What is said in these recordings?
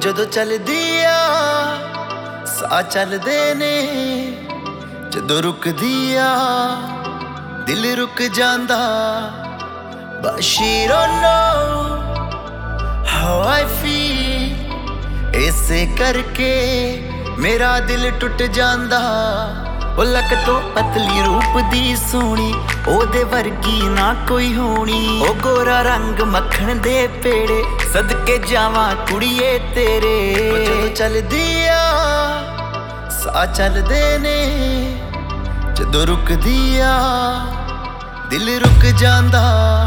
ਜਦੋਂ ਚੱਲਦੀ ਆ ਸਾਹ ਚੱਲਦੇ ਨੇ, ਜਦੋਂ ਰੁਕਦੀ ਆ ਦਿਲ ਰੁਕ ਜਾਂਦਾ। But she don't know how I feel, ਇਸੇ ਕਰਕੇ ਮੇਰਾ ਦਿਲ ਟੁੱਟ ਜਾਂਦਾ। ਉਹ ਲੱਕ ਤੋਂ ਪਤਲੀ ਰੂਪ ਦੀ ਸੋਹਣੀ, ਉਹਦੇ ਵਰਗੀ ਨਾ ਕੋਈ ਹੋਣੀ। ਉਹ ਗੋਰਾ ਰੰਗ ਮੱਖਣ ਦੇ ਪੇੜੇ, ਸਦਕੇ ਜਾਵਾਂ ਕੁੜੀਏ ਤੇਰੇ। ਜਦੋਂ ਚੱਲਦੀ ਆ ਸਾਹ ਚੱਲਦੇ ਨੇ, ਜਦੋਂ ਰੁਕਦੀ ਆ ਦਿਲ ਰੁਕ ਜਾਂਦਾ।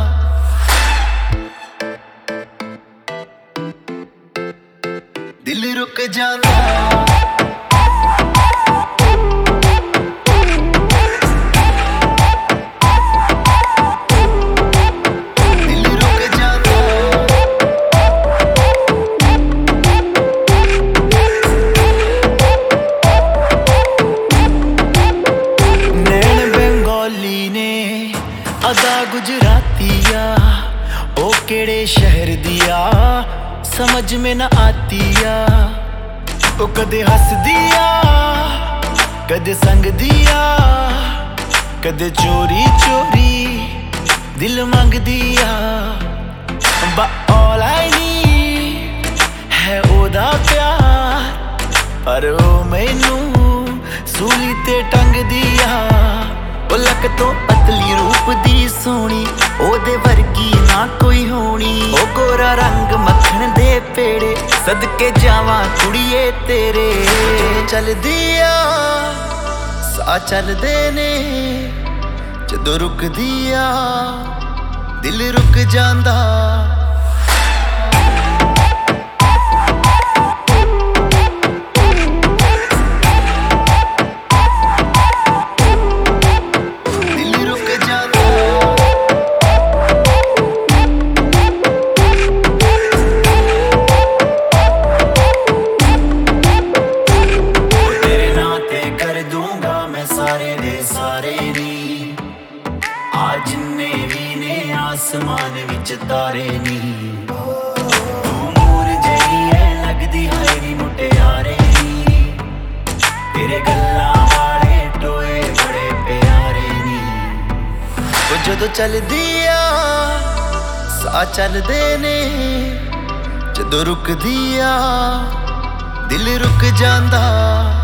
ਦਿਲ ਰੁਕ ਜਾਂਦਾ। अदा गुजरातिया ओ केड़े शहर दिया समझ में न आतिया। ओ कदे हस दिया कदे संग दिया, कदे चोरी चोरी दिल मंग दिया। But all I need है ओदा प्यार, पर ओ मैनू सूली ते टंग दिया। ਉਹ ਲੱਕ ਤੋਂ ਪਤਲੀ ਰੂਪ ਦੀ ਸੋਹਣੀ, ਉਹਦੇ ਵਰਗੀ ਨਾ ਕੋਈ ਹੋਣੀ। ਉਹ ਗੋਰਾ ਰੰਗ ਮੱਖਣ ਦੇ ਪੇੜੇ, ਸਦਕੇ ਜਾਵਾਂ ਕੁੜੀਏ ਤੇਰੇ। ਚੱਲਦੀ ਆ ਸਾਹ ਚੱਲਦੇ ਨੇ, ਜਦੋਂ ਰੁਕਦੀ ਆ ਦਿਲ ਰੁਕ ਜਾਂਦਾ। सारे दे सारे नी आ जिन्ने भी ने आसमान विच तारे नी। तू मूर जही है लगदी है नी मुटियारे नी, तेरे गल्लां वाले टोए बड़े प्यारे नी। ओ जदों चलदी आ साह चलदे ने, जदों रुकदी आ दिल रुक जांदा।